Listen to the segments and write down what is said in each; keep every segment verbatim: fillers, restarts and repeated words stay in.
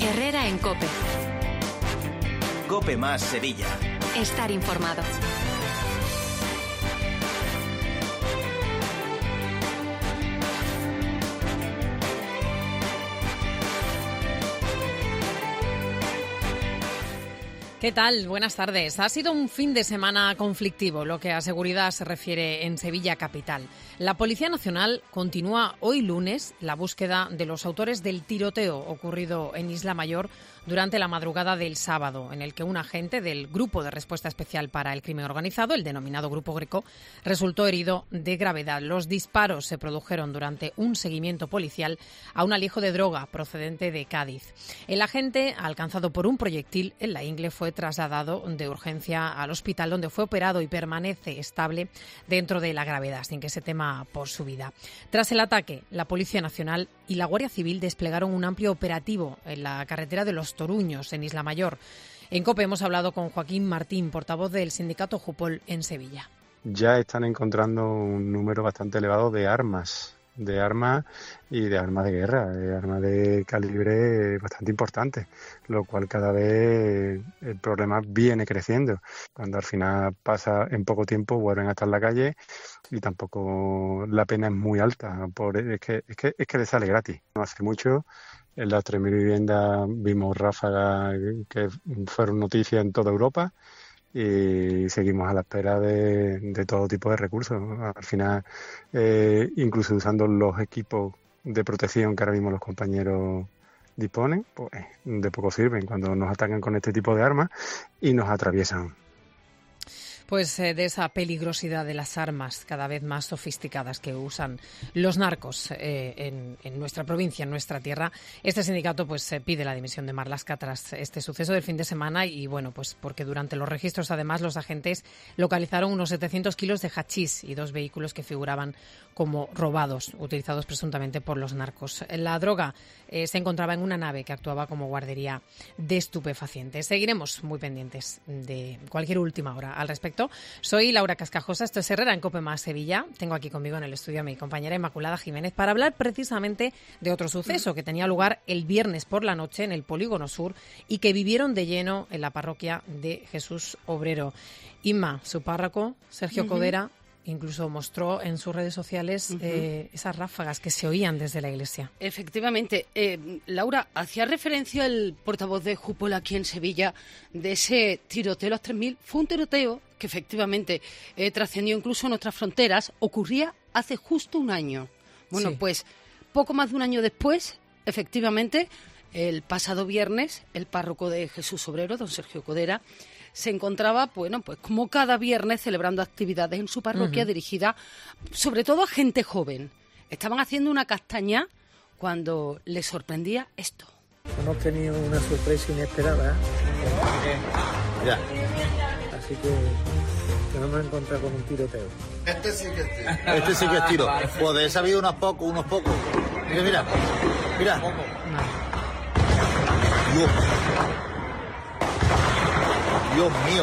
Herrera en COPE. COPE más Sevilla. Estar informado. ¿Qué tal? Buenas tardes. Ha sido un fin de semana conflictivo, lo que a seguridad se refiere en Sevilla capital. La Policía Nacional continúa hoy lunes la búsqueda de los autores del tiroteo ocurrido en Isla Mayor durante la madrugada del sábado, en el que un agente del Grupo de Respuesta Especial para el Crimen Organizado, el denominado Grupo Greco, resultó herido de gravedad. Los disparos se produjeron durante un seguimiento policial a un alijo de droga procedente de Cádiz. El agente, alcanzado por un proyectil en la ingle, fue trasladado de urgencia al hospital, donde fue operado y permanece estable dentro de la gravedad, sin que se tema por su vida. Tras el ataque, la Policía Nacional y la Guardia Civil desplegaron un amplio operativo en la carretera de Los Toruños, en Isla Mayor. En COPE hemos hablado con Joaquín Martín, portavoz del sindicato Jupol en Sevilla. Ya están encontrando un número bastante elevado de armas, de armas y de armas de guerra, de armas de calibre bastante importante, lo cual cada vez el problema viene creciendo. Cuando al final pasa en poco tiempo vuelven a estar en la calle y tampoco la pena es muy alta, por, es que es que es que le sale gratis. No hace mucho en las tres mil viviendas vimos ráfagas que fueron noticias en toda Europa y seguimos a la espera de, de todo tipo de recursos. Al final, eh, incluso usando los equipos de protección que ahora mismo los compañeros disponen, pues de poco sirven cuando nos atacan con este tipo de armas y nos atraviesan. Pues eh, de esa peligrosidad de las armas cada vez más sofisticadas que usan los narcos eh, en, en nuestra provincia, en nuestra tierra. Este sindicato pues eh, pide la dimisión de Marlaska tras este suceso del fin de semana y bueno, pues porque durante los registros además los agentes localizaron unos setecientos kilos de hachís y dos vehículos que figuraban como robados, utilizados presuntamente por los narcos. La droga eh, se encontraba en una nave que actuaba como guardería de estupefacientes. Seguiremos muy pendientes de cualquier última hora al respecto. Soy Laura Cascajosa, esto es Herrera en COPE más Sevilla. Tengo aquí conmigo en el estudio a mi compañera Inmaculada Jiménez para hablar precisamente de otro suceso que tenía lugar el viernes por la noche en el Polígono Sur y que vivieron de lleno en la parroquia de Jesús Obrero. Inma, su párroco, Sergio uh-huh. Codera, incluso mostró en sus redes sociales uh-huh. eh, esas ráfagas que se oían desde la iglesia. Efectivamente. Eh, Laura, hacía referencia el portavoz de Jupol aquí en Sevilla de ese tiroteo a las tres mil. Fue un tiroteo que efectivamente eh, trascendió incluso nuestras fronteras. Ocurría hace justo un año. Bueno, sí. Pues poco más de un año después, efectivamente, el pasado viernes, el párroco de Jesús Obrero, don Sergio Codera, se encontraba, bueno, pues como cada viernes celebrando actividades en su parroquia uh-huh. dirigida sobre todo a gente joven. Estaban haciendo una castaña cuando les sorprendía esto. Hemos tenido una sorpresa inesperada. Ya. Así que, que nos hemos encontrado con un tiroteo. Este sí que es tiro. Este sí que es tiro. Pues de ese ha habido unos pocos, unos pocos. Mira, mira. Mira. Dios. Dios mío.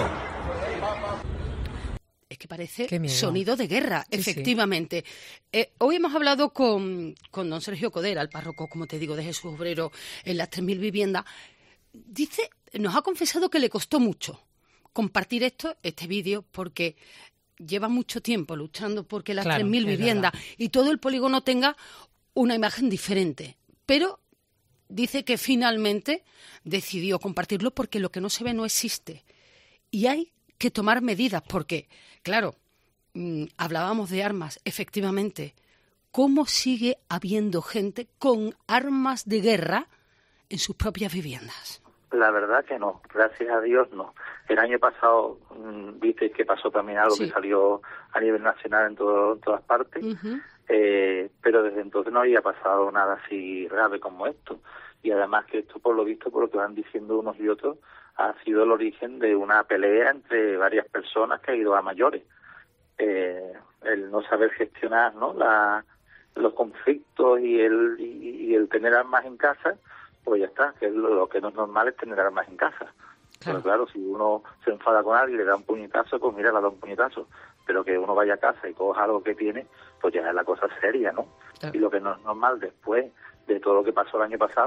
Es que parece sonido de guerra, sí, efectivamente. Sí. Eh, hoy hemos hablado con, con don Sergio Codera, el párroco, como te digo, de Jesús Obrero en las tres mil viviendas. Dice, nos ha confesado que le costó mucho compartir esto, este vídeo, porque lleva mucho tiempo luchando porque las claro, tres mil viviendas verdad. Y todo el polígono tenga una imagen diferente. Pero dice que finalmente decidió compartirlo porque lo que no se ve no existe. Y hay que tomar medidas porque, claro, mmm, hablábamos de armas, efectivamente. ¿Cómo sigue habiendo gente con armas de guerra en sus propias viviendas? La verdad que no, gracias a Dios no. El año pasado, mmm, viste que pasó también algo sí. que salió a nivel nacional en, todo, en todas partes, uh-huh. eh, pero desde entonces no había pasado nada así grave como esto. Y además que esto, por lo visto, por lo que van diciendo unos y otros, ha sido el origen de una pelea entre varias personas que ha ido a mayores. Eh, el no saber gestionar, ¿no?, la, los conflictos y el y, y el tener armas en casa, pues ya está, que es lo, lo que no es normal es tener armas en casa. Claro. Pero claro, si uno se enfada con alguien y le da un puñetazo, pues mira, le da un puñetazo. Pero que uno vaya a casa y coja algo que tiene, pues ya es la cosa seria, ¿no? Claro. Y lo que no es normal después de todo lo que pasó el año pasado,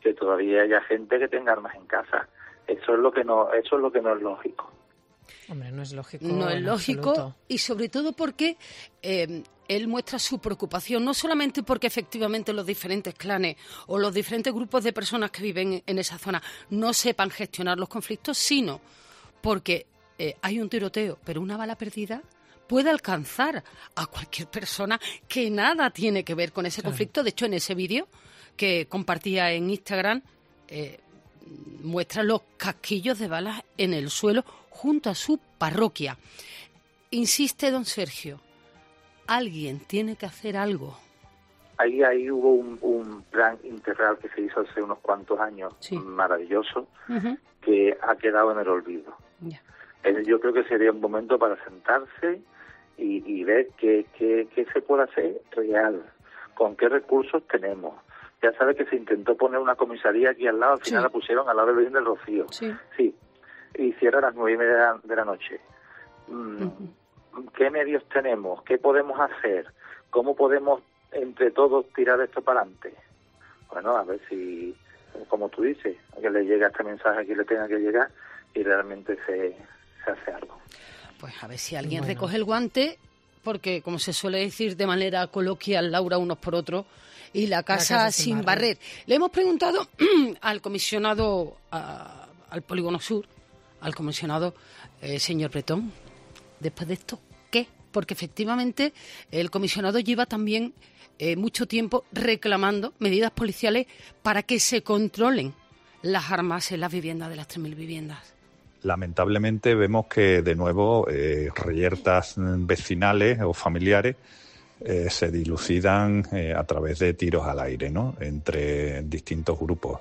que todavía haya gente que tenga armas en casa. Eso es lo que no, eso es lo que no es lógico. Hombre, no es lógico. No es lógico, absoluto. Y sobre todo porque eh, él muestra su preocupación, no solamente porque efectivamente los diferentes clanes o los diferentes grupos de personas que viven en esa zona no sepan gestionar los conflictos, sino porque eh, hay un tiroteo, pero una bala perdida puede alcanzar a cualquier persona que nada tiene que ver con ese claro. conflicto. De hecho, en ese vídeo que compartía en Instagram, eh, muestra los casquillos de balas en el suelo junto a su parroquia. Insiste don Sergio, alguien tiene que hacer algo. Ahí, ahí hubo un, un plan integral que se hizo hace unos cuantos años, sí. maravilloso, uh-huh. que ha quedado en el olvido. Yeah. Yo creo que sería un momento para sentarse y, y ver qué, qué, qué se puede hacer real, con qué recursos tenemos. Ya sabes que se intentó poner una comisaría aquí al lado, al final sí. la pusieron al lado del Virgen del Rocío. Sí. sí. Y cierra a las nueve y media de la noche. Mm, uh-huh. ¿Qué medios tenemos? ¿Qué podemos hacer? ¿Cómo podemos entre todos tirar esto para adelante? Bueno, a ver si, como tú dices, a que le llegue este mensaje a quien le tenga que llegar y realmente se, se hace algo. Pues a ver si alguien bueno. recoge el guante, porque como se suele decir de manera coloquial, Laura, unos por otros, y la casa, la casa sin, sin barrer. barrer. Le hemos preguntado al comisionado, a, al Polígono Sur, al comisionado eh, señor Bretón, después de esto, ¿qué? Porque efectivamente el comisionado lleva también eh, mucho tiempo reclamando medidas policiales para que se controlen las armas en las viviendas de las tres mil viviendas. Lamentablemente vemos que de nuevo eh, reyertas vecinales o familiares eh, se dilucidan eh, a través de tiros al aire, ¿no?, entre distintos grupos.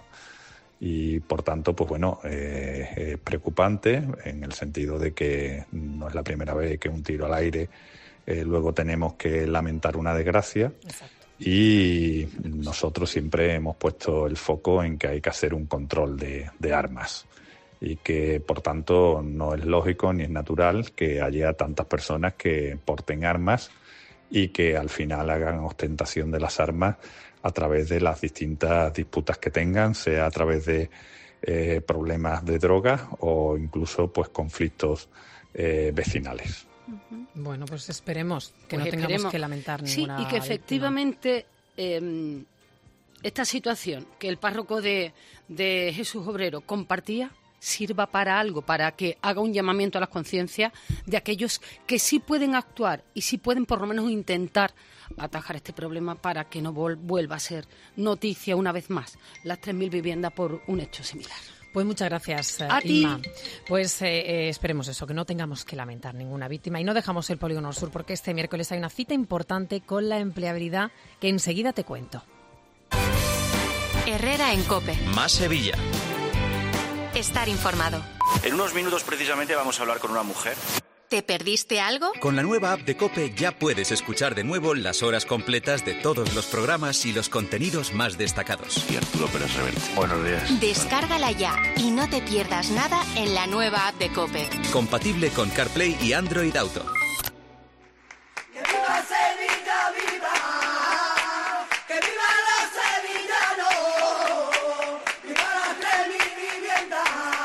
Y por tanto, pues bueno, eh, es preocupante en el sentido de que no es la primera vez que un tiro al aire eh, luego tenemos que lamentar una desgracia. Exacto. Y nosotros siempre hemos puesto el foco en que hay que hacer un control de, de armas y que por tanto no es lógico ni es natural que haya tantas personas que porten armas y que al final hagan ostentación de las armas a través de las distintas disputas que tengan, sea a través de eh, problemas de drogas o incluso pues conflictos eh, vecinales. Uh-huh. Bueno, pues esperemos que pues no tengamos esperemos. que lamentar ninguna Sí, y que efectivamente eh, esta situación que el párroco de, de Jesús Obrero compartía sirva para algo, para que haga un llamamiento a las conciencias de aquellos que sí pueden actuar y sí pueden por lo menos intentar atajar este problema para que no vuelva a ser noticia una vez más las tres mil viviendas por un hecho similar. Pues muchas gracias, a Inma. ti. Pues eh, eh, esperemos eso, que no tengamos que lamentar ninguna víctima y no dejamos el Polígono Sur porque este miércoles hay una cita importante con la empleabilidad que enseguida te cuento. Herrera en COPE. Más Sevilla. Estar informado. En unos minutos precisamente vamos a hablar con una mujer. ¿Te perdiste algo? Con la nueva app de COPE ya puedes escuchar de nuevo las horas completas de todos los programas y los contenidos más destacados. Y Arturo Pérez Reverte. Buenos días. Descárgala ya y no te pierdas nada en la nueva app de COPE. Compatible con CarPlay y Android Auto. ¡Que viva Sevilla, viva! ¡Que viva los sevillanos! ¡Viva las tres mil viviendas!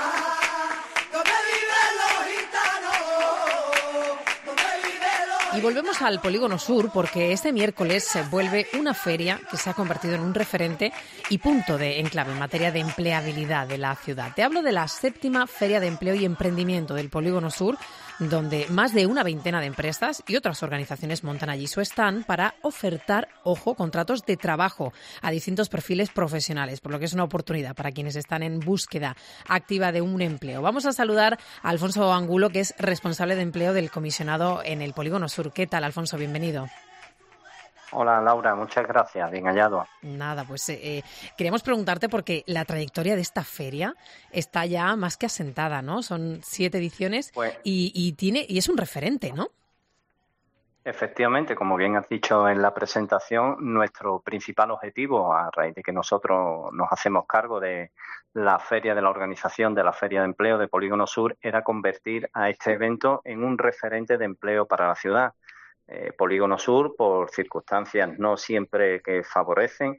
Y volvemos al Polígono Sur porque este miércoles se vuelve una feria que se ha convertido en un referente y punto de enclave en materia de empleabilidad de la ciudad. Te hablo de la séptima Feria de Empleo y Emprendimiento del Polígono Sur, donde más de una veintena de empresas y otras organizaciones montan allí su stand para ofertar, ojo, contratos de trabajo a distintos perfiles profesionales, por lo que es una oportunidad para quienes están en búsqueda activa de un empleo. Vamos a saludar a Alfonso Angulo, que es responsable de empleo del comisionado en el Polígono Sur. ¿Qué tal, Alfonso? Bienvenido. Hola, Laura, muchas gracias, bien hallado. Nada, pues eh, queríamos preguntarte porque la trayectoria de esta feria está ya más que asentada, ¿no? Son siete ediciones pues, y, y tiene y es un referente, ¿no? Efectivamente, como bien has dicho en la presentación, nuestro principal objetivo, a raíz de que nosotros nos hacemos cargo de la feria de la organización de la Feria de Empleo de Polígono Sur, era convertir a este evento en un referente de empleo para la ciudad. Eh, Polígono Sur, por circunstancias no siempre que favorecen,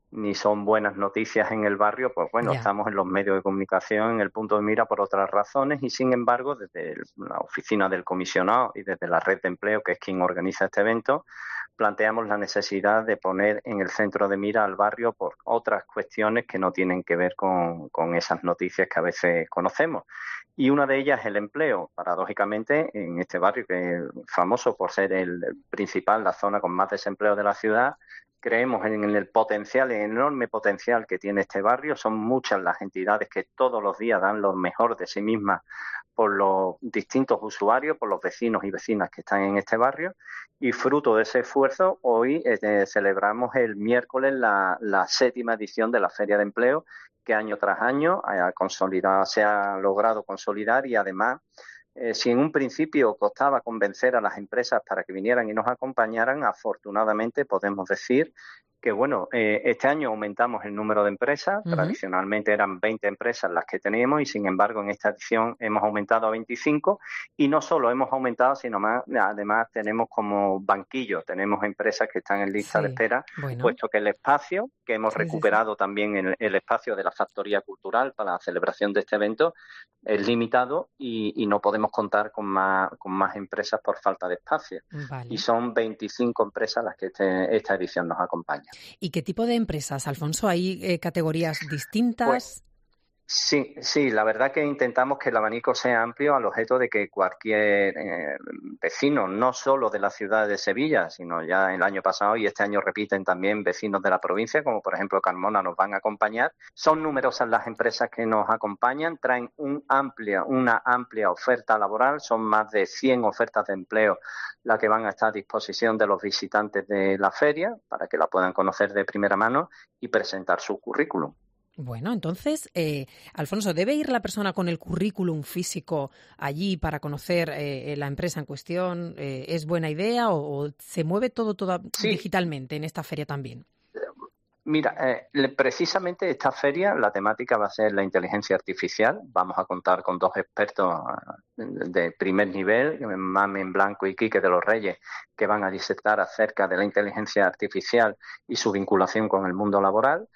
ni son buenas noticias en el barrio, pues bueno, yeah. estamos en los medios de comunicación en el punto de mira por otras razones y sin embargo desde la oficina del comisionado y desde la red de empleo, que es quien organiza este evento, planteamos la necesidad de poner en el centro de mira al barrio por otras cuestiones que no tienen que ver con, con esas noticias que a veces conocemos. Y una de ellas es el empleo. Paradójicamente, en este barrio, que es famoso por ser el principal, la zona con más desempleo de la ciudad, creemos en el potencial, en el enorme potencial que tiene este barrio. Son muchas las entidades que todos los días dan lo mejor de sí mismas por los distintos usuarios, por los vecinos y vecinas que están en este barrio. Y fruto de ese esfuerzo, hoy eh, celebramos el miércoles la, la séptima edición de la Feria de Empleo, que año tras año ha consolidado, se ha logrado consolidar y además, eh, si en un principio costaba convencer a las empresas para que vinieran y nos acompañaran, afortunadamente podemos decir que bueno, eh, este año aumentamos el número de empresas, uh-huh. tradicionalmente eran veinte empresas las que teníamos y sin embargo en esta edición hemos aumentado a veinticinco y no solo hemos aumentado, sino más, además tenemos como banquillo, tenemos empresas que están en lista sí, de espera, bueno. puesto que el espacio, que hemos sí, recuperado sí, sí. también el, el espacio de la Factoría Cultural para la celebración de este evento, es limitado y, y no podemos contar con más, con más empresas por falta de espacio. Vale. Y son veinticinco empresas las que este, esta edición nos acompaña. ¿Y qué tipo de empresas, Alfonso? ¿Hay eh, categorías distintas? Pues, sí, sí, la verdad que intentamos que el abanico sea amplio al objeto de que cualquier eh, vecino, no solo de la ciudad de Sevilla, sino ya el año pasado y este año repiten también vecinos de la provincia, como por ejemplo Carmona, nos van a acompañar. Son numerosas las empresas que nos acompañan, traen un amplia, una amplia oferta laboral, son más de cien ofertas de empleo las que van a estar a disposición de los visitantes de la feria para que la puedan conocer de primera mano y presentar su currículum. Bueno, entonces, eh, Alfonso, ¿debe ir la persona con el currículum físico allí para conocer eh, la empresa en cuestión? Eh, ¿Es buena idea o, o se mueve todo, todo sí. digitalmente en esta feria también? Mira, eh, precisamente esta feria, la temática va a ser la inteligencia artificial. Vamos a contar con dos expertos de primer nivel, Mamen Blanco y Quique de los Reyes, que van a disertar acerca de la inteligencia artificial y su vinculación con el mundo laboral.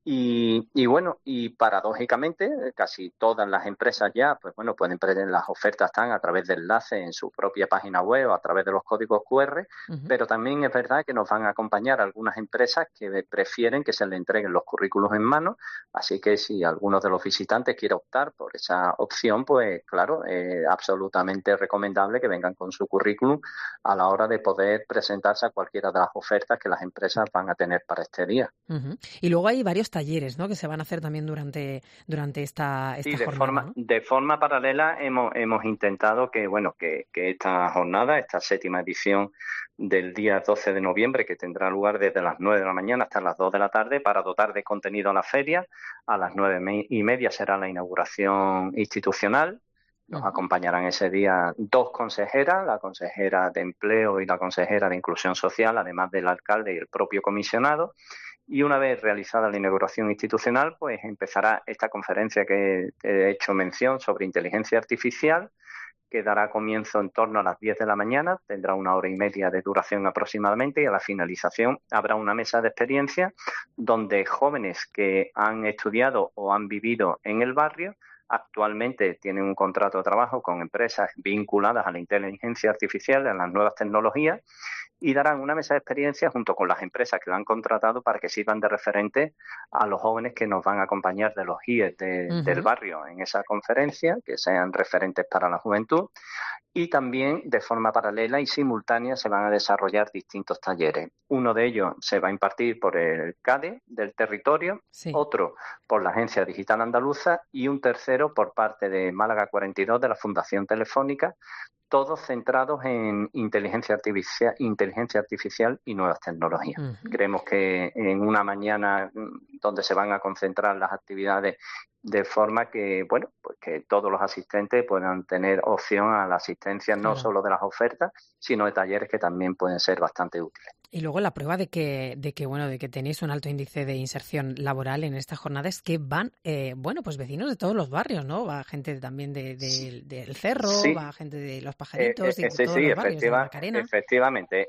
Y, y bueno, y paradójicamente casi todas las empresas ya, pues bueno, pueden prender las ofertas están a través de enlaces en su propia página web o a través de los códigos cu erre, uh-huh. pero también es verdad que nos van a acompañar algunas empresas que prefieren que se les entreguen los currículos en mano, así que si alguno de los visitantes quiere optar por esa opción, pues claro, es eh, absolutamente recomendable que vengan con su currículum a la hora de poder presentarse a cualquiera de las ofertas que las empresas van a tener para este día. Uh-huh. Y luego hay varios talleres, ¿no?, que se van a hacer también durante durante esta, esta sí, de jornada. Forma, ¿no? De forma paralela hemos hemos intentado que bueno que, que esta jornada, esta séptima edición del día doce de noviembre, que tendrá lugar desde las nueve de la mañana hasta las dos de la tarde, para dotar de contenido a la feria. A las nueve y media será la inauguración institucional. Nos uh-huh. acompañarán ese día dos consejeras, la consejera de Empleo y la consejera de Inclusión Social, además del alcalde y el propio comisionado. Y una vez realizada la inauguración institucional, pues empezará esta conferencia que he hecho mención sobre inteligencia artificial, que dará comienzo en torno a las diez de la mañana, tendrá una hora y media de duración aproximadamente, y a la finalización habrá una mesa de experiencia donde jóvenes que han estudiado o han vivido en el barrio actualmente tienen un contrato de trabajo con empresas vinculadas a la inteligencia artificial, a las nuevas tecnologías, y darán una mesa de experiencia junto con las empresas que lo han contratado para que sirvan de referente a los jóvenes que nos van a acompañar de los I E S de, uh-huh. del barrio en esa conferencia, que sean referentes para la juventud. Y también de forma paralela y simultánea se van a desarrollar distintos talleres. Uno de ellos se va a impartir por el CADE del territorio, sí. otro por la Agencia Digital Andaluza y un tercero por parte de Málaga cuarenta y dos de la Fundación Telefónica, todos centrados en inteligencia artificial, inteligencia artificial y nuevas tecnologías. Uh-huh. Creemos que en una mañana donde se van a concentrar las actividades de forma que, bueno, pues que todos los asistentes puedan tener opción a la asistencia no claro. solo de las ofertas, sino de talleres que también pueden ser bastante útiles. Y luego la prueba de que, de que bueno, de que tenéis un alto índice de inserción laboral en esta jornada es que van, eh, bueno, pues vecinos de todos los barrios, ¿no? Va gente también de, de, sí. del Cerro, sí. va gente de Los Pajaritos, eh, eh, de sí, todos sí, los barrios, efectiva, de la Macarena. Efectivamente. Eh,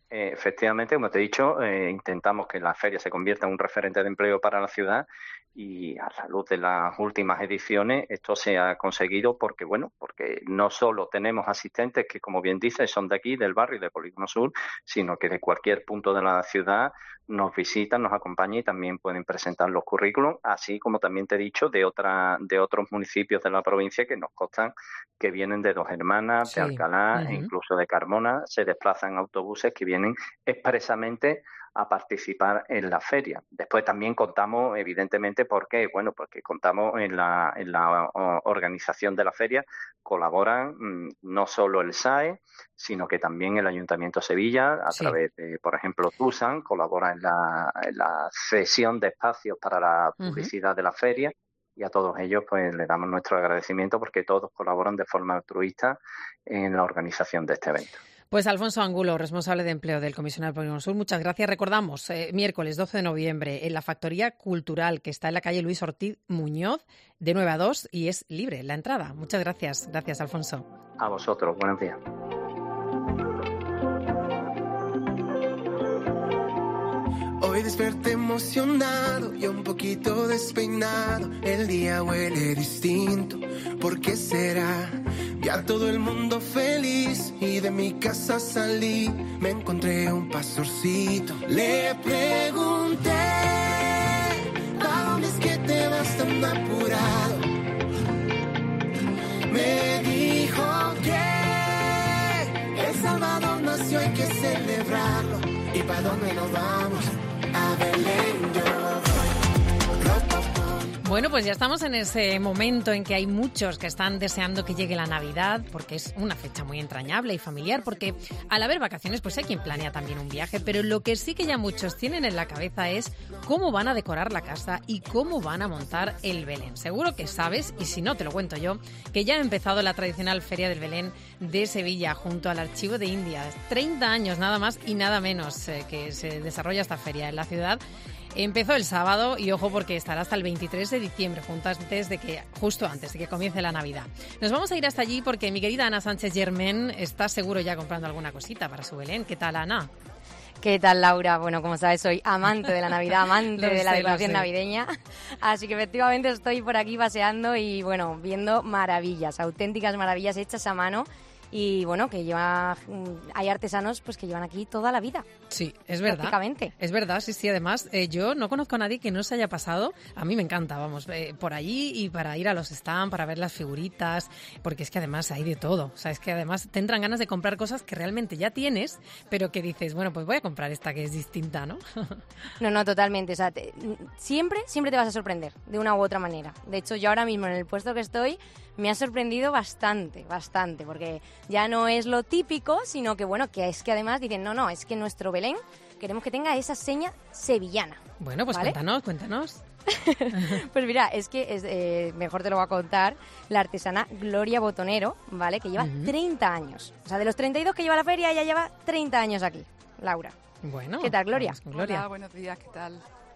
Eh, efectivamente, como te he dicho, eh, intentamos que la feria se convierta en un referente de empleo para la ciudad y a la luz de las últimas ediciones esto se ha conseguido porque, bueno, porque no solo tenemos asistentes que, como bien dices, son de aquí, del barrio de Polígono Sur, sino que de cualquier punto de la ciudad nos visitan, nos acompañan y también pueden presentar los currículums, así como también te he dicho de otra, de otros municipios de la provincia que nos constan que vienen de Dos Hermanas, sí. de Alcalá, uh-huh. e incluso de Carmona, se desplazan autobuses que vienen expresamente a participar en la feria. Después también contamos, evidentemente, ¿por qué? Bueno, porque contamos en la, en la organización de la feria, colaboran mmm, no solo el S A E, sino que también el Ayuntamiento de Sevilla, a sí. través de, por ejemplo, TUSAN, colabora en la, en la cesión de espacios para la publicidad uh-huh. de la feria, y a todos ellos pues le damos nuestro agradecimiento porque todos colaboran de forma altruista en la organización de este evento. Pues Alfonso Angulo, responsable de empleo del Comisionado del Polígono Sur, muchas gracias. Recordamos, eh, miércoles doce de noviembre, en la Factoría Cultural, que está en la calle Luis Ortiz Muñoz, de nueve a dos, y es libre la entrada. Muchas gracias. Gracias, Alfonso. A vosotros. Buenos días. Hoy desperté emocionado y un poquito despeinado. El día huele distinto, ¿por qué será? Ya todo el mundo feliz y de mi casa salí. Me encontré un pastorcito. Le pregunté, ¿a dónde es que te vas tan apurado? Me dijo que El Salvador nació, hay que celebrarlo. ¿Y para dónde nos vamos? A Belén yo voy. Bueno, pues ya estamos en ese momento en que hay muchos que están deseando que llegue la Navidad, porque es una fecha muy entrañable y familiar, porque al haber vacaciones pues hay quien planea también un viaje, pero lo que sí que ya muchos tienen en la cabeza es cómo van a decorar la casa y cómo van a montar el Belén. Seguro que sabes, y si no te lo cuento yo, que ya ha empezado la tradicional Feria del Belén de Sevilla junto al Archivo de Indias. treinta años nada más y nada menos eh, que se desarrolla esta feria en la ciudad. Empezó el sábado y ojo porque estará hasta el veintitrés de diciembre, justo antes de que, justo antes de que comience la Navidad. Nos vamos a ir hasta allí porque mi querida Ana Sánchez Germán está seguro ya comprando alguna cosita para su Belén. ¿Qué tal, Ana? ¿Qué tal, Laura? Bueno, como sabes, soy amante de la Navidad, amante de la decoración navideña. Así que efectivamente estoy por aquí paseando y, bueno, viendo maravillas, auténticas maravillas hechas a mano. Y bueno, que lleva, hay artesanos pues que llevan aquí toda la vida. Sí, es verdad. Prácticamente. Es verdad, sí, sí. Además, eh, yo no conozco a nadie que no se haya pasado. A mí me encanta, vamos, eh, por allí y para ir a los stands, para ver las figuritas, porque es que además hay de todo. O sea, es que además te entran ganas de comprar cosas que realmente ya tienes, pero que dices, bueno, pues voy a comprar esta que es distinta, ¿no? No, no, totalmente. O sea, te, siempre, siempre te vas a sorprender, de una u otra manera. De hecho, yo ahora mismo en el puesto que estoy, me ha sorprendido bastante, bastante, porque ya no es lo típico, sino que bueno, que es que además dicen, no, no, es que nuestro Belén queremos que tenga esa seña sevillana. Bueno, pues ¿vale? cuéntanos, cuéntanos. Pues mira, es que es, eh, mejor te lo voy a contar la artesana Gloria Botonero, ¿vale? Que lleva uh-huh. treinta años. O sea, de los treinta y dos que lleva la feria, ella lleva treinta años aquí, Laura. Bueno. ¿Qué tal, Gloria? Gloria. Hola, buenos días, ¿qué tal?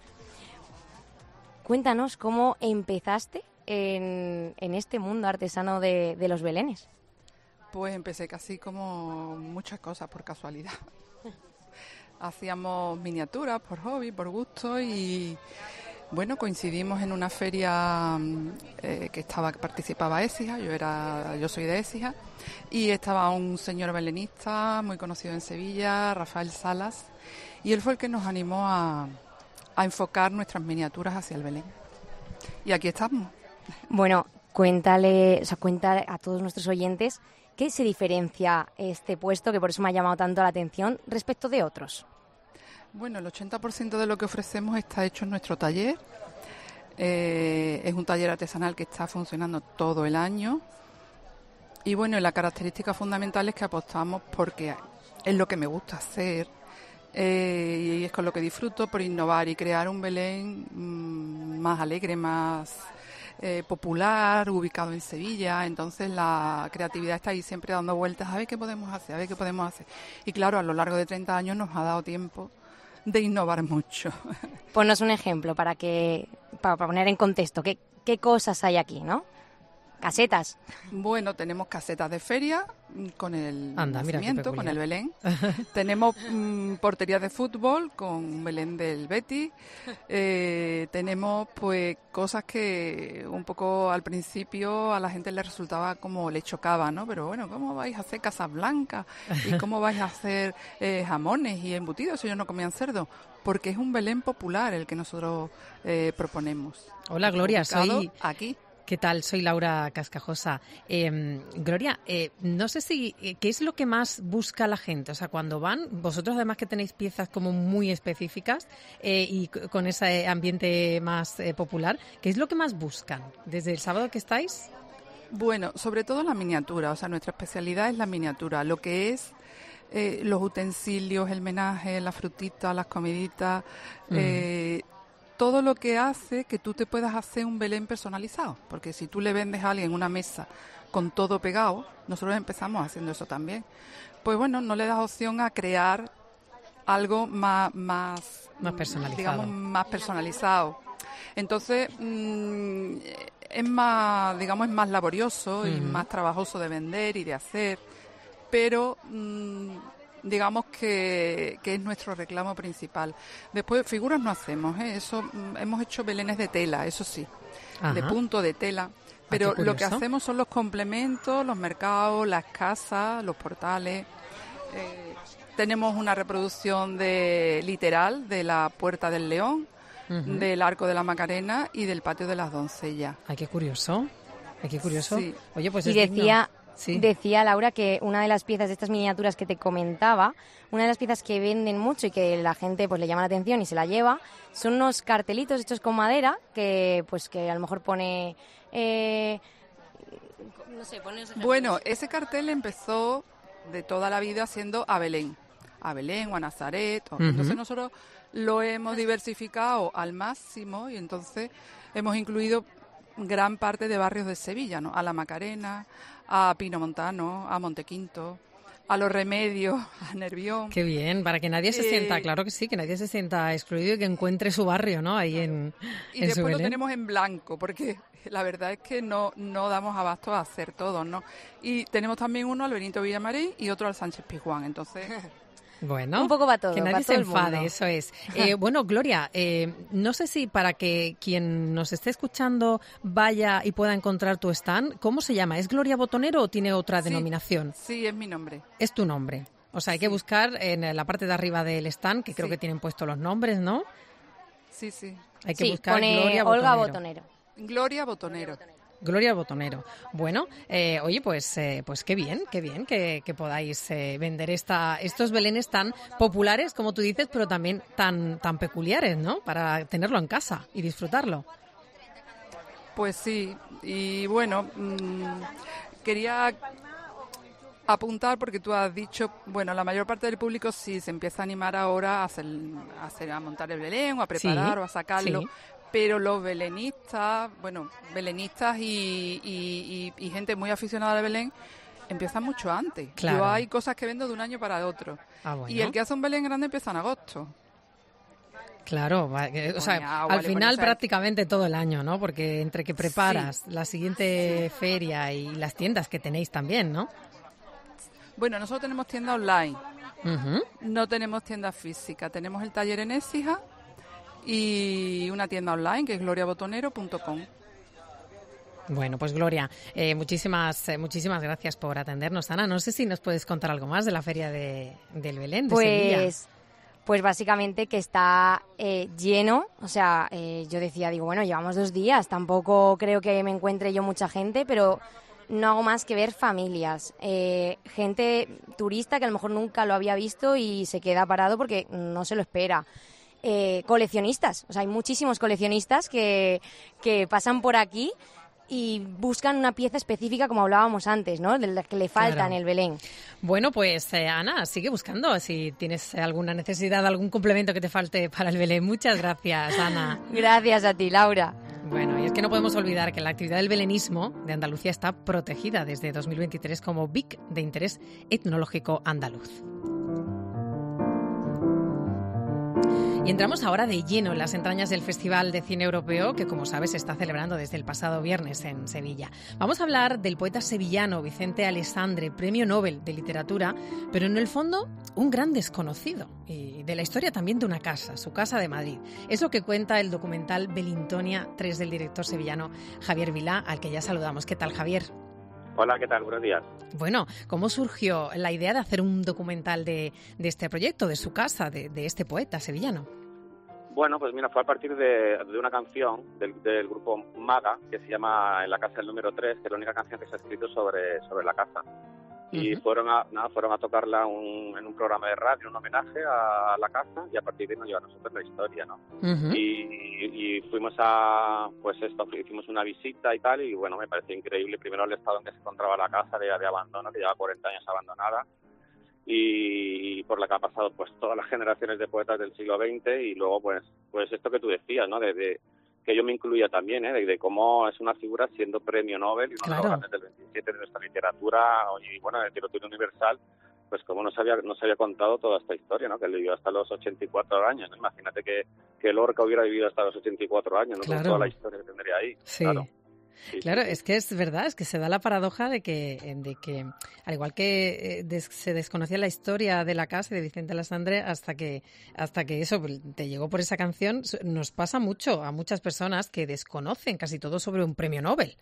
Cuéntanos cómo empezaste En, en este mundo artesano de, de los belenes. Pues empecé casi como muchas cosas por casualidad. Hacíamos miniaturas por hobby, por gusto y bueno, coincidimos en una feria eh, que estaba que participaba Écija, yo era yo soy de Écija y estaba un señor belenista muy conocido en Sevilla, Rafael Salas, y él fue el que nos animó a, a enfocar nuestras miniaturas hacia el Belén. Y aquí estamos. Bueno, cuéntale, o sea, cuéntale a todos nuestros oyentes qué se diferencia este puesto, que por eso me ha llamado tanto la atención, respecto de otros. Bueno, el ochenta por ciento de lo que ofrecemos está hecho en nuestro taller. Eh, es un taller artesanal que está funcionando todo el año. Y bueno, la característica fundamental es que apostamos porque es lo que me gusta hacer. Eh, y es con lo que disfruto, por innovar y crear un Belén mmm, más alegre, más eh, popular, ubicado en Sevilla. Entonces la creatividad está ahí siempre dando vueltas a ver qué podemos hacer, a ver qué podemos hacer. Y claro, a lo largo de treinta años nos ha dado tiempo de innovar mucho. Ponnos un ejemplo para que para poner en contexto qué, qué cosas hay aquí, ¿no? casetas. Bueno, tenemos casetas de feria con el Anda, mira, nacimiento, con el Belén. Tenemos mmm, porterías de fútbol con Belén del Betis. Eh, tenemos pues cosas que un poco al principio a la gente le resultaba como le chocaba, ¿no? Pero bueno, ¿cómo vais a hacer casas blancas? ¿Y cómo vais a hacer eh, jamones y embutidos si ellos no comían cerdo? Porque es un Belén popular el que nosotros eh, proponemos. Hola, Gloria, soy aquí. ¿Qué tal? Soy Laura Cascajosa. Eh, Gloria, eh, no sé si eh, ¿qué es lo que más busca la gente? O sea, cuando van, vosotros además que tenéis piezas como muy específicas eh, y c- con ese ambiente más eh, popular, ¿qué es lo que más buscan desde el sábado que estáis? Bueno, sobre todo la miniatura, o sea, nuestra especialidad es la miniatura, lo que es eh, los utensilios, el menaje, las frutitas, las comiditas, Mm. eh, todo lo que hace que tú te puedas hacer un Belén personalizado, porque si tú le vendes a alguien una mesa con todo pegado, nosotros empezamos haciendo eso también, pues bueno, no le das opción a crear algo más, más, Más personalizado. digamos, más personalizado. Entonces, mmm, es más, digamos, es más laborioso y Ujú. más trabajoso de vender y de hacer, pero mmm, digamos que, que es nuestro reclamo principal. Después, figuras no hacemos, ¿eh? Eso, mm, hemos hecho belenes de tela, eso sí, Ajá. de punto de tela. Pero qué lo que curioso. hacemos son los complementos, los mercados, las casas, los portales. Eh, tenemos una reproducción de literal de la Puerta del León, Ujú. del Arco de la Macarena y del Patio de las Doncellas. Ay, qué curioso. Ay, qué curioso. Sí. Oye, pues y es digno. decía, Sí. decía Laura que una de las piezas de estas miniaturas que te comentaba, una de las piezas que venden mucho y que la gente pues le llama la atención y se la lleva, son unos cartelitos hechos con madera que pues que a lo mejor pone... Eh, no sé, pone unos ejemplos. Bueno, ese cartel empezó de toda la vida siendo a Belén, a Belén o a Nazaret. o- Ujú. Entonces nosotros lo hemos diversificado al máximo y entonces hemos incluido gran parte de barrios de Sevilla, ¿no? A la Macarena, a Pino Montano, a Montequinto, a Los Remedios, a Nervión. Qué bien, para que nadie se Eh, sienta, claro que sí, que nadie se sienta excluido y que encuentre su barrio, ¿no? Ahí en, Y en su después lo Belén. tenemos en blanco, porque la verdad es que no, no damos abasto a hacer todos, ¿no? Y tenemos también uno al Benito Villamarín y otro al Sánchez Pizjuán, entonces... Bueno, Un poco para todo, que nadie para se todo el enfade, mundo. eso es. Eh, bueno, Gloria, eh, no sé si para que quien nos esté escuchando vaya y pueda encontrar tu stand, ¿cómo se llama? ¿Es Gloria Botonero o tiene otra Sí. denominación? Sí, es mi nombre. Es tu nombre. O sea, hay que buscar en la parte de arriba del stand, que creo Sí. que tienen puestos los nombres, ¿no? Sí, sí. Hay que Sí, buscar pone Gloria Olga Botonero. Botonero. Gloria Botonero. Gloria Botonero. Bueno, eh, oye, pues eh, pues qué bien, qué bien que, que podáis eh, vender esta, estos belenes tan populares, como tú dices, pero también tan, tan peculiares, ¿no? Para tenerlo en casa y disfrutarlo. Pues sí, y bueno, mmm, quería apuntar porque tú has dicho, bueno, la mayor parte del público sí se empieza a animar ahora a hacer, a, hacer, a montar el Belén o a preparar Sí, o a sacarlo. sí. Pero los belenistas, bueno, belenistas y, y, y, y gente muy aficionada al Belén empiezan mucho antes. Claro. Yo hay cosas que vendo de un año para otro. Ah, bueno. Y el que hace un Belén grande empieza en agosto. Claro, va- que- o sea, Pone agua, al le pone final sal. prácticamente todo el año, ¿no? Porque entre que preparas la siguiente feria y las tiendas que tenéis también, ¿no? Bueno, nosotros tenemos tienda online. Ujú. No tenemos tienda física, tenemos el taller en Écija y una tienda online que es gloria botonero punto com. Bueno, pues Gloria, eh, muchísimas eh, muchísimas gracias por atendernos. Ana, no sé si nos puedes contar algo más de la feria de, del Belén, de Sevilla. Pues, pues básicamente que está eh, lleno, o sea, eh, yo decía, digo, bueno, llevamos dos días, tampoco creo que me encuentre yo mucha gente, pero no hago más que ver familias, eh, gente turista que a lo mejor nunca lo había visto y se queda parado porque no se lo espera. Eh, coleccionistas, o sea, hay muchísimos coleccionistas que, que pasan por aquí y buscan una pieza específica, como hablábamos antes, ¿no? De la que le falta Claro. en el Belén. Bueno, pues eh, Ana, sigue buscando si tienes alguna necesidad, algún complemento que te falte para el Belén. Muchas gracias, Ana. Gracias a ti, Laura. Bueno, y es que no podemos olvidar que la actividad del belenismo de Andalucía está protegida desde dos mil veintitrés como B I C de interés etnológico andaluz. Y entramos ahora de lleno en las entrañas del Festival de Cine Europeo, que como sabes se está celebrando desde el pasado viernes en Sevilla. Vamos a hablar del poeta sevillano Vicente Aleixandre, premio Nobel de Literatura, pero en el fondo un gran desconocido, y de la historia también de una casa, su casa de Madrid. Es lo que cuenta el documental Belintonia tres del director sevillano Javier Vilá, al que ya saludamos. ¿Qué tal, Javier? Hola, ¿qué tal? Buenos días. Bueno, ¿cómo surgió la idea de hacer un documental de, de este proyecto, de su casa, de, de este poeta sevillano? Bueno, pues mira, fue a partir de, de una canción del, del grupo Maga, que se llama En la casa del número tres, que es la única canción que se ha escrito sobre, sobre la casa. Y uh-huh. fueron a nada, fueron a tocarla un, en un programa de radio, un homenaje a la casa, y a partir de ahí nos lleva a nosotros la historia, ¿no? Uh-huh. Y, y fuimos a, pues esto, hicimos una visita y tal, y bueno, me pareció increíble, primero el estado en que se encontraba la casa de, de abandono, que llevaba cuarenta años abandonada, y, y por la que ha pasado pues todas las generaciones de poetas del siglo veinte, y luego pues pues esto que tú decías, ¿no? De, de que yo me incluía también, ¿eh? De, de cómo es una figura siendo premio Nobel y uno claro. de los grandes del veintisiete de nuestra literatura y bueno, de literatura universal, pues como no se había, no se había contado toda esta historia, ¿no? Que él vivió hasta los ochenta y cuatro años, ¿no? Imagínate que, que Lorca hubiera vivido hasta los ochenta y cuatro años, ¿no? Claro. Con toda la historia que tendría ahí. Sí. Claro. Sí, claro, sí. Es que es verdad, es que se da la paradoja de que, de que al igual que eh, des, se desconocía la historia de la casa de Vicente Aleixandre hasta que hasta que eso te llegó por esa canción, nos pasa mucho a muchas personas que desconocen casi todo sobre un premio Nobel.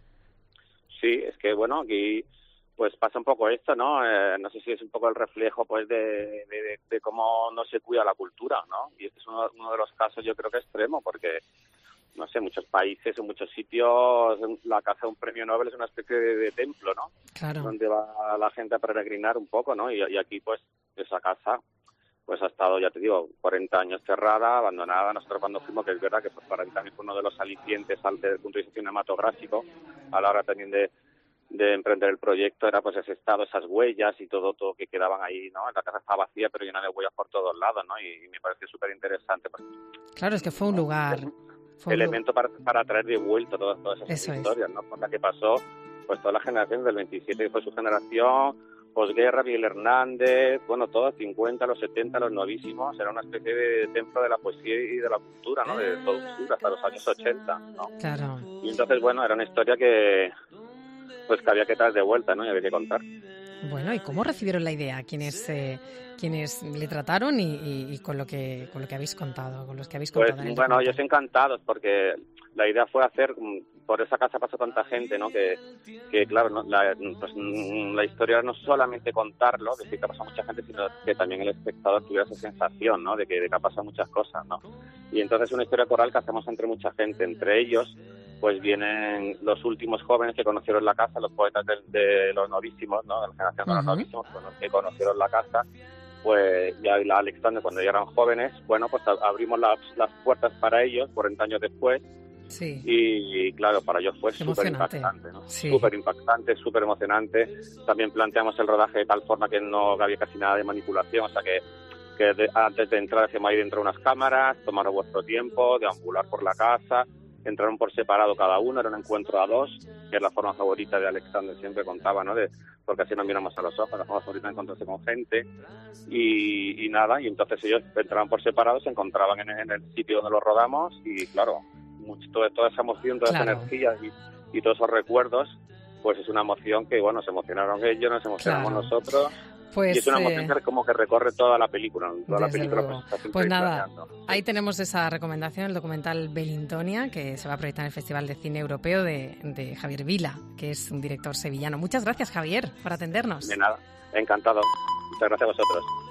Sí, es que bueno, aquí pues pasa un poco esto, ¿no? Eh, no sé si es un poco el reflejo pues de, de, de, de cómo no se cuida la cultura, ¿no? Y este es uno, uno de los casos yo creo que extremo, porque no sé, muchos países, en muchos sitios, la casa de un premio Nobel es una especie de, de templo, ¿no? Claro. Donde va la gente a peregrinar un poco, ¿no? Y, y aquí, pues, esa casa, pues ha estado, ya te digo, cuarenta años cerrada, abandonada. Nosotros cuando fuimos, que es verdad que pues, para mí también fue uno de los alicientes desde el punto de vista cinematográfico, a la hora también de, de emprender el proyecto, era pues ese estado, esas huellas y todo, todo que quedaban ahí, ¿no? La casa estaba vacía, pero llena de huellas por todos lados, ¿no? Y, y me pareció súper interesante. Pues, claro, es que fue un lugar... Fue elemento para, para traer de vuelta todas, todas esas Eso historias, es. ¿no? Por la que pasó, pues toda la generación del veintisiete, que fue su generación, posguerra, Miguel Hernández, bueno, todos, cincuenta, los setenta, los novísimos, era una especie de templo de la poesía y de la cultura, ¿no? De todo el sur, hasta los años ochenta, ¿no? Claro. Y entonces, bueno, era una historia que, pues que había que traer de vuelta, ¿no? Y había que contar. Bueno, ¿y cómo recibieron la idea quienes eh, quienes le trataron y, y, y con lo que con lo que habéis contado, con los que habéis contado? Pues en el bueno, ellos encantados, porque la idea fue hacer, por esa casa pasó tanta gente, ¿no? Que, que claro, ¿no? la, pues, la historia no solamente contarlo, decir que ha pasado mucha gente, sino que también el espectador tuviera esa sensación, ¿no? De que, de que ha pasado muchas cosas, ¿no? Y entonces es una historia coral que hacemos entre mucha gente, entre ellos pues vienen los últimos jóvenes que conocieron la casa, los poetas de, de los novísimos, ¿no? De la generación de los uh-huh. novísimos, que conocieron la casa, pues ya la Aleixandre, cuando ya eran jóvenes, bueno, pues abrimos las, las puertas para ellos, cuarenta años después, sí. y, y claro, para ellos fue súper impactante, ¿no? Sí. Súper impactante, súper emocionante. También planteamos el rodaje de tal forma que no había casi nada de manipulación, o sea que, que de, antes de entrar hacíamos ahí dentro unas cámaras, tomaros vuestro tiempo, deambular por la casa. Entraron por separado cada uno, era un encuentro a dos, que es la forma favorita de Aleixandre, siempre contaba, ¿no? De, porque así nos miramos a los ojos, la forma favorita de encontrarse con gente, y, y nada, y entonces ellos entraban por separado, se encontraban en, en el sitio donde los rodamos, y claro, mucho, toda, toda esa emoción, toda claro. esa energía y, y todos esos recuerdos, pues es una emoción que, bueno, se emocionaron ellos, nos emocionamos claro. nosotros. Pues, y es una emoción eh, que como que recorre toda la película. Toda la película pues, está pues nada, ahí tenemos esa recomendación, el documental Belintonia, que se va a proyectar en el Festival de Cine Europeo de, de Javier Vilá, que es un director sevillano. Muchas gracias, Javier, por atendernos. De nada, encantado. Muchas gracias a vosotros.